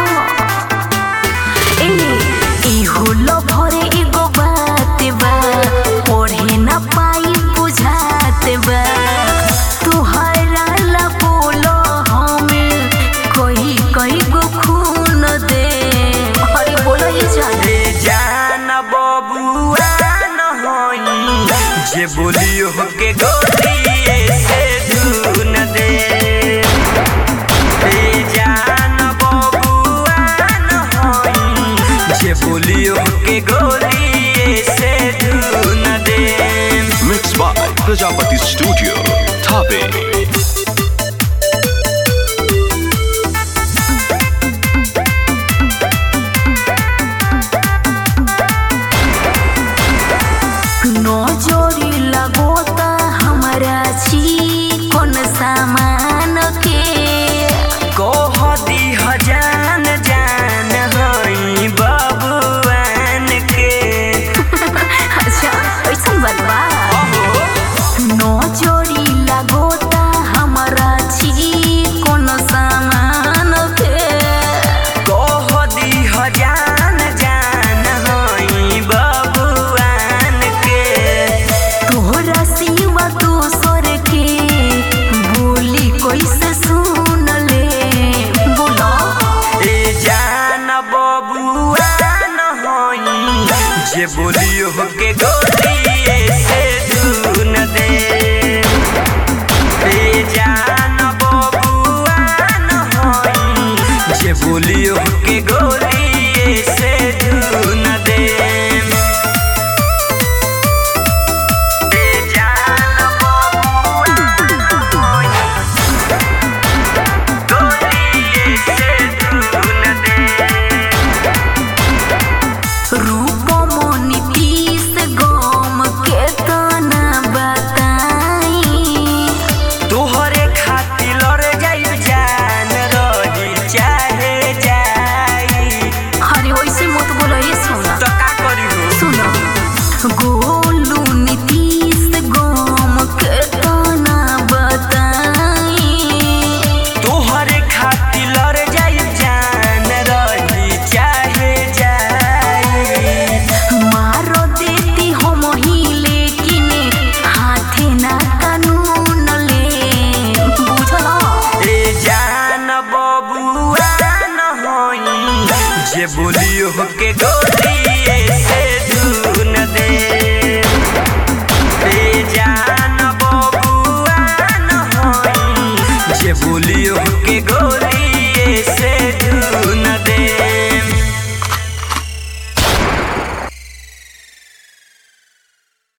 होलो भरे एगो बात बा पढ़े न पाई बुझात बा तुहरा ला बोलो हमें कई गो खून दे। अरे बोलो ये जान बबुआ न होई जे बोलियो के गोलिए से धुन दे। जान बबुआ न होई जे बोलियो के गोलिए से धुन दे। Mixed by Prajapati Studio, Thape. नजरी लगोता हमारा छी कौन सामान के कह दी जान जान होई बबुआन के। अच्छा ऐसा बलवा नजरी लगोता हमारा छी कौन सामान के कह दी जान जान होई बबुआन के। तोहरा सिवा दूसर के बोली कैसे सुन ले बोलो। जान बबुआ न होई जे बोलियो के गोलिए से धुन दे। जान बबुआ न होई जे बोलियो के गोलिए से धुन दे। जान बबुआ न होई गोलिए से धुन दे। रूप मोनी तीस गम के तना बताई तोहरे खातिर लड़ जाइब जान रही चाहे जाई। अरे वैसे मत बोलो ये सुना तो का करी हो सुनो गोलू नीतीश गम के तना बताई तोहरे खातिर लड़ जाइब जान रही चाहे जाई। मारो देती हम ही लेकिन हाथे ना कानून ले बुझलो। जान बबुआ न होई जे बोलियो के गोली